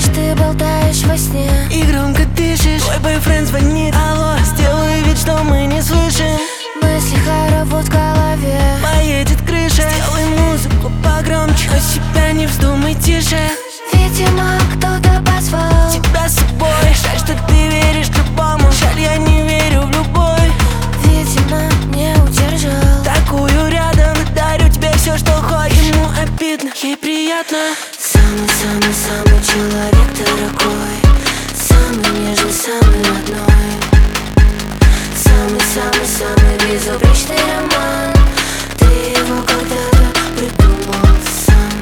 знаешь, ты болтаешь во сне и громко дышишь. Твой бойфренд звонит, алло, сделай вид, что мы не слышим. Мысли хоровод в голове, поедет крыша. Сделай музыку погромче, но себя не вздумай тише. видимо, кто-то позвал тебя с собой. Жаль, что ты веришь любому, жаль, я не верю в любовь. Видимо, не удержал Такую рядом, дарю тебе все, что хочешь. Ему обидно, ей приятно. Самый-самый-самый человек дорогой, самый нежный, самый родной, самый-самый-самый безупречный роман. Ты его когда-то придумал сам.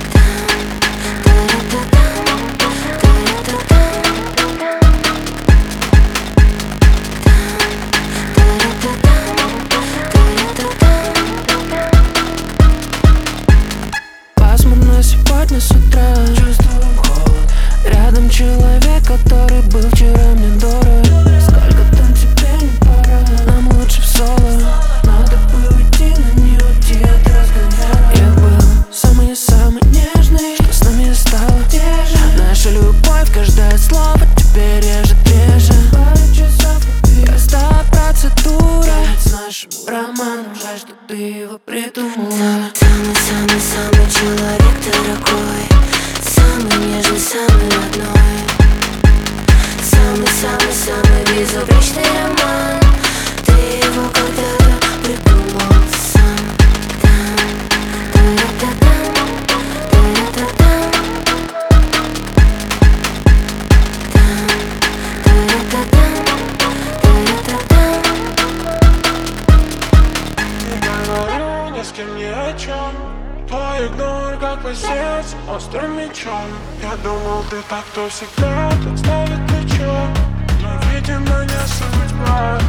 Пасмурно сегодня с утра, чувствую холод. Рядом человек, который был вчера мне дорог. Сколько там тебе не пора, нам лучше в соло. Надо бы уйти, но не уйти от разговора. Я был самый-самый нежный, что с нами стало теже. Наша любовь, каждое слово теперь режет реже. Пару часов любви, простая процедура с нашим романом. Жаль, что ты его придумала. Самый-самый-самый человек дорогой, самый нежный, самый родной, самый-самый-самый безупречный роман. Ты его когда-то придумал сам. Ни с кем ни о чем. Твой игнор, как по сердцу, острым мечом. Я думал, ты так, кто всегда подставит плечо, но, видимо, не судьба.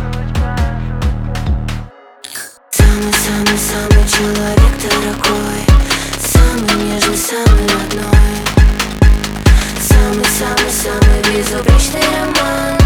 Самый-самый-самый человек дорогой, самый нежный, самый родной, самый-самый-самый безупречный роман.